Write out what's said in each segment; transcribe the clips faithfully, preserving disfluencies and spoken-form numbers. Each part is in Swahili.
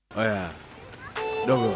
Oya dogo,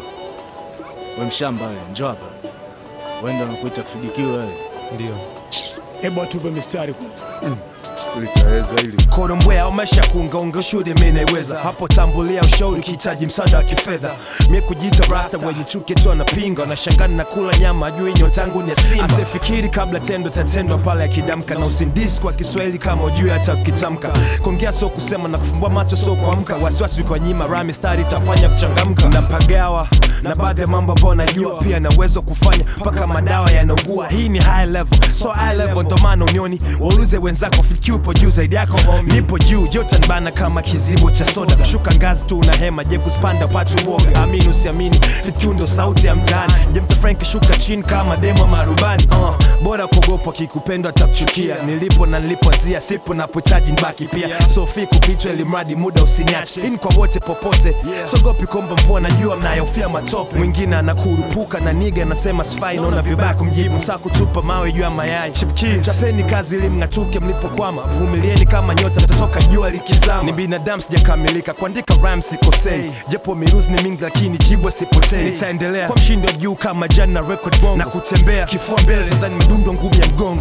we mshamba wewe, njoo hapa. Wewe ndio unakuita fidikiwa wewe. Ndio. Hebu atupe mistari kwa. Mm. Litaweza hili. Kodombwea umesha kuunga shude mimi naiweza. Hapo tambulia ushauri ukihitaji msaada wa kifedha. Mimi kujita rasta wenye chuki tu anapinga. Na shangana na kula nyama ajui nyotangu ni simba. Asifikiri kabla tendo tatendo pale akidamka. Na usindisi kwa Kiswahili kama ujui hata ukitamka. Kuongea sio kusema na kufumbua macho sio kuamka. Wasiwasi kwa nyima rami stari itafanya kuchangamka. Na pagawa na baadhi ya mambo ambayo najua pia na uwezo kufanya paka madawa yanaugua. Hii ni high level, so high level ndo maana unioni. Waulize wenzako fiki upo juu zaidi yako homie. Nipo juu, joto nibana kama kizibo cha soda. Kushuka ngazi tu una hema, je kuspanda watu woga. Amini usiamini, fiki ndo sauti ya mtaani. Je mta Frank shuka chini kama demo marubani. uh, Bora kuogopa kikupendwa atakuchukia. Nilipo na nilipoanzia sipo napohitaji nibaki pia. So fiku pichwa ili mradi muda usiniache. Hii ni kwa wote popote, sogopi komba mvua najua mnayofia matope. Mwingine anakurupuka na niga anasema sifai naona vibaya kumjibu. Saa kutupa mawe juu ya mayai. Chipkiz chapeni kazi ili mngatuke mlipokwama. Vumilieni kama nyota mtatoka jua likizama. Ni binadamu sijakamilika, kuandika rhymes sikosei. Japo miruzi ni mingi lakini jibwa sipotei. Nitaendelea kwa mshindo juu kama jana record bongo. Na kutembea kifua mbele tadhani medundo ngumi ya mgongo.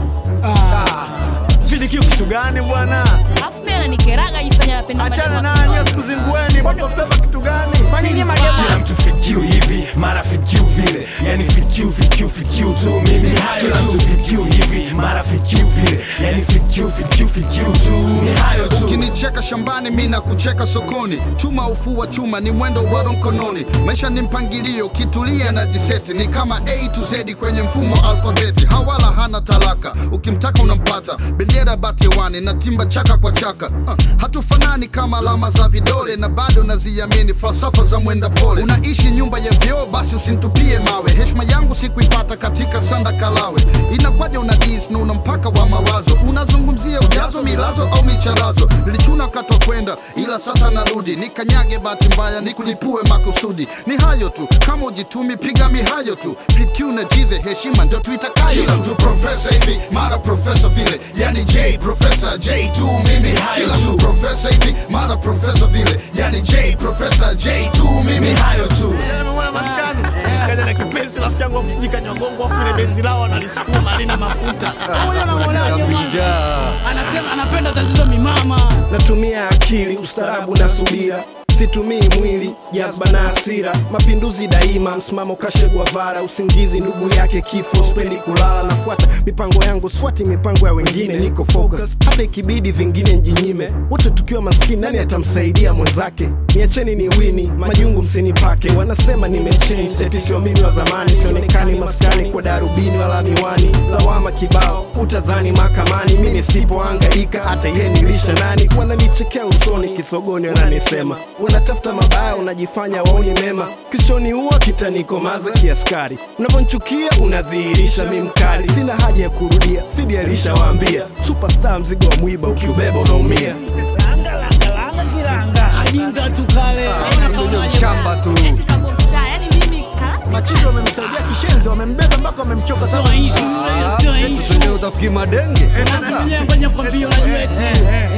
Ah. Fidikiu kitu gani bwana? Afu mimi ananikeraga jifanya napenda maneno. Achana nani asikuzingueni, mambo feva kitu gani? Kwani nyinyi majamaa? Kila mtu fidikiu hivi, mara fidikiu vile. Yani fidikiu fidikiu fidikiu tu mimi hayo tu. Kila mtu fidikiu hivi, mara fidikiu vile. Yani fidikiu fidikiu fidikiu tu ni hayo tu. Ukinicheka shambani mimi nakucheka sokoni. Chuma ufua chuma ni mwendo wa mkononi. Maisha ni mpangilio, kitulia na jiseti. Ni kama A to Z kwenye mfumo alfabeti. Hawala hana talaka, ukimtaka unampata. Bendera bati wani na timba chaka kwa chaka. uh, Hatufanani kama alama za vidole. Na bado naziamini falsafa za mwenda pole. Unaishi nyumba ya vioo basi usintupie mawe. Heshima yangu sikuipata katika sanda kalawe. Inakwaja unadis na una mpaka wa mawazo. Unazungumzia ujazo milazo au micharazo. Nilichuna katwa kwenda ila sasa narudi. Nikanyage bahati mbaya nikulipue makusudi. Ni hayo tu, kama ujitumi piga mihayo tu. Fidikiu na jize heshima ndio tuitakayo. Kila mtu professor hivi, mara professor vile. Yani J professor J tu mimi hayo tu. Kila mtu professor hivi, mara professor vile. Yani J professor J tu mimi hayo tu. Mwana maskani kaja na kipenzi rafiki yangu afishika nyongongo afu ile benzi lao analisukuma halina mafuta. Wewe unaonaje manja? Anasema anapenda tatizo mimama. Natumia akili, ustarabu na subira. Situmii mwili, jazba na hasira. Mapinduzi daima, msimamo kashe Guevara. Usingizi ndugu yake kifo, spendi kulala. Nafuata mipango yangu, swati mipango ya wengine. Niko focus, hata ikibidi vingine njinyime. Wote tukiwa maskini, nani atamsaidia mwenzake? Niacheni ni wini, majungu msinipake. Wanasema nimechange, eti sio mimi wa zamani. Sionekani maskani kwa darubini wala miwani. Lawama kibao, utadhani mahakamani. Mimi sipohangaika, hata yeye nilisha nani. Wananichekea usoni, kisogoni wananisema wanatafuta mabaya, unajifanya waoni mema. Kisichoni huwa kitanikomaza kiaskari. Unavyonchukia unadhihirisha mimi mkali. Sina haja ya kurudia, Fidi alishawaambia. Superstar mzigo wa mwiba, ukiubeba unaumia. Langa langa langa kiranga. Ajinga tukale. Ndio shamba tu. Yaani mimi ka Machizo wamemsaidia kishenzi, wamembeba mpaka wamemchoka sana. Sio issue, sio issue. Sio utafikiri madenge. Anakuja kwenye kompio la jueti.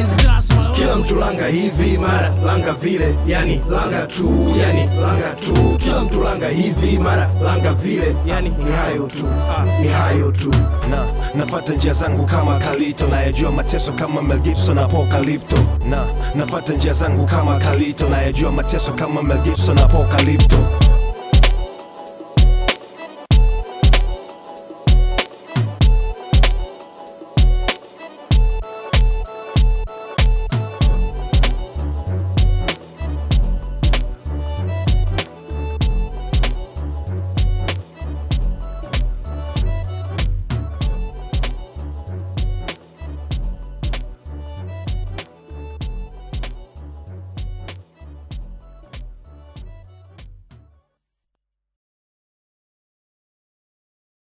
Kila mtu langa hivi, mara langa vile. Yani langa tu, yani langa tu. Kila mtu langa hivi, mara langa vile. Yani ni hayo tu, ni hayo tu. Na nafata njia zangu kama Kalito. Na yajua mateso kama Mel Gibson na Apocalypto. Na nafata njia zangu kama Kalito. Na yajua mateso kama Mel Gibson na Apocalypto.